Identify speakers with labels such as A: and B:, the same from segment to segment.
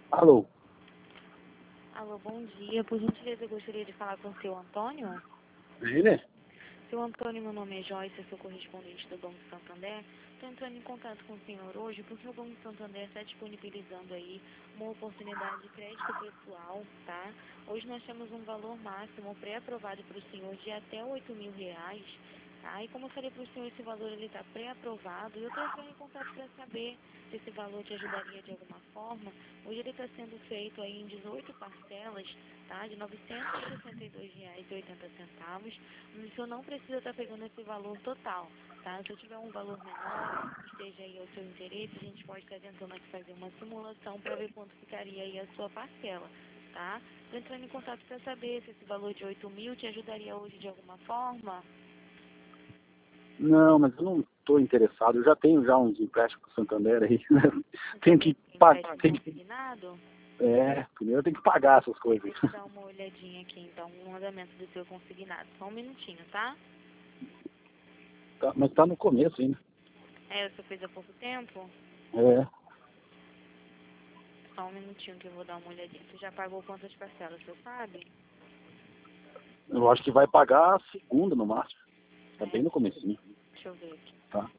A: Alô?
B: Alô, bom dia. Por gentileza, eu gostaria de falar com o seu Antônio.
A: Ele?
B: Seu Antônio, meu nome é Joyce, eu sou correspondente do Banco Santander. Estou entrando em contato com o senhor hoje porque o Banco Santander está disponibilizando aí uma oportunidade de crédito pessoal, tá? Hoje nós temos um valor máximo pré-aprovado para o senhor de até R$ 8.000, tá? E como eu falei para o senhor, esse valor ele está pré-aprovado e eu estou entrando em contato para saber se esse valor te ajudaria de alguma forma. Hoje ele está sendo feito aí em 18 parcelas, tá? De R$ 962,80. O senhor não precisa estar pegando esse valor total, tá? Se eu tiver um valor menor, que esteja aí ao seu interesse, a gente pode estar tentando aqui fazer uma simulação para ver quanto ficaria aí a sua parcela, tá? Estou entrando em contato para saber se esse valor de 8.000 te ajudaria hoje de alguma forma.
A: Não, mas eu não estou interessado. Eu já tenho uns empréstimos com o Santander aí. Tenho que
B: Tem
A: pagar.
B: empréstimo consignado?
A: Primeiro eu tenho que pagar essas coisas.
B: Deixa eu dar uma olhadinha aqui, então, no andamento do seu consignado. Só um minutinho, tá?
A: Tá, mas tá no começo ainda.
B: Você fez há pouco tempo?
A: É.
B: Só um minutinho que eu vou dar uma olhadinha. Você já pagou quantas parcelas, você sabe?
A: Eu acho que vai pagar a segunda no máximo. Tá bem no comecinho.
B: Deixa eu ver aqui.
A: Tá.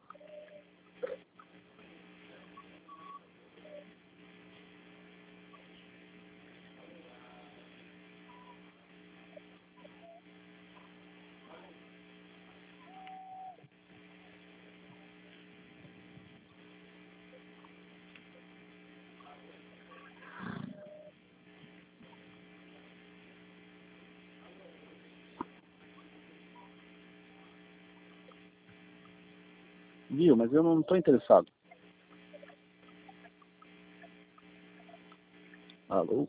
A: Viu, mas eu não estou interessado. Alô?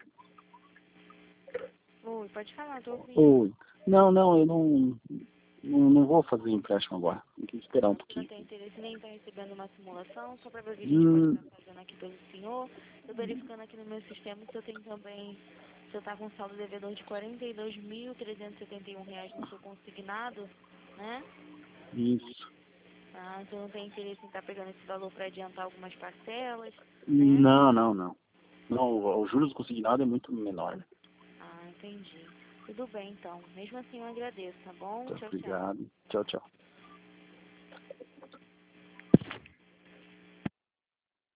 B: Oi, pode falar, tô ouvindo.
A: Oi. Não, eu não vou fazer empréstimo agora. Tem que esperar um
B: Você não
A: pouquinho.
B: tem interesse nem em estar recebendo uma simulação, só para ver o que a gente pode estar fazendo aqui pelo senhor. Estou verificando aqui no meu sistema que eu tenho também, você está com saldo devedor de R$ 42.371 no seu consignado, né?
A: Isso.
B: Você não tem interesse em estar pegando esse valor para adiantar algumas parcelas, né?
A: Não. Não, o juros consignado é muito menor, né?
B: Entendi. Tudo bem, então. Mesmo assim, eu agradeço, tá bom?
A: Tá,
B: Tchau, tchau.
A: obrigado. Tchau, tchau.